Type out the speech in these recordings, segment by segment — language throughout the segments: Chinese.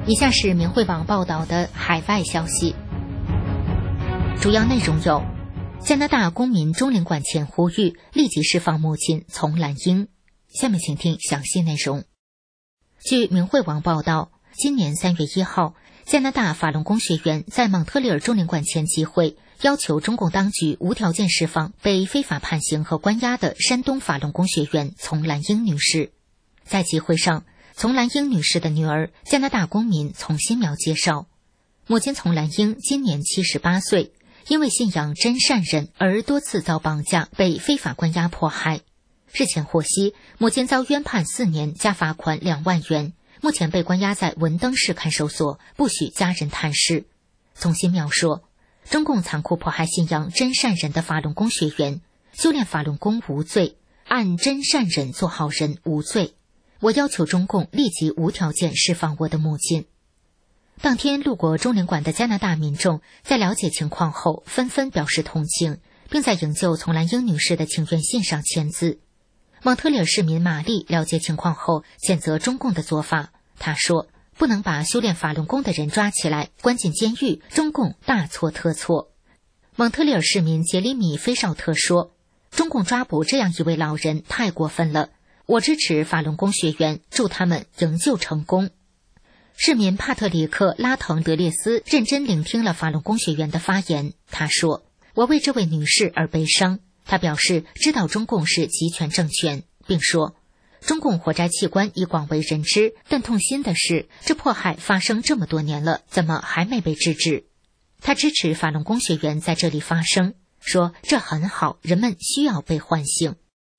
以下是明慧网报道的海外消息，主要内容有：加拿大公民中领馆前呼吁立即释放母亲丛兰英。下面请听详细内容。据明慧网报道，今年3月1号，加拿大法轮功学员在蒙特利尔中领馆前集会，要求中共当局无条件释放被非法判刑和关押的山东法轮功学员丛兰英女士。在集会上，丛兰英女士的女儿加拿大公民丛新苗介绍，母亲丛兰英今年78岁，因为信仰真善忍而多次遭绑架，被非法关押迫害。日前获悉，母亲遭冤判4年，加罚款2万元，目前被关押在文登市看守所，不许家人探视。丛新苗说，中共残酷迫害信仰真善忍的法轮功学员，修炼法轮功无罪，按真善忍做好人无罪。我要求中共立即无条件释放我的母亲。当天路过中领馆的加拿大民众在了解情况后，纷纷表示同情，并在营救丛兰英女士的请愿信上签字。蒙特利尔市民玛丽了解情况后，谴责中共的做法。她说，不能把修炼法轮功的人抓起来关进监狱，中共大错特错。蒙特利尔市民杰里米·菲绍特说，中共抓捕这样一位老人太过分了，我支持法轮功学员，祝他们营救成功。市民帕特里克·拉滕德列斯认真聆听了法轮功学员的发言。他说，我为这位女士而悲伤。他表示知道中共是集权政权，并说，中共活摘器官已广为人知，但痛心的是，这迫害发生这么多年了，怎么还没被制止？他支持法轮功学员在这里发声，说这很好，人们需要被唤醒。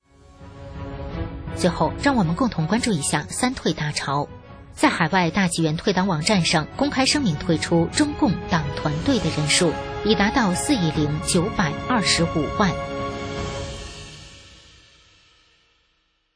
最后，让我们共同关注一下三退大潮。在海外大纪元退党网站上公开声明，退出中共党团队的人数已达到4.925亿。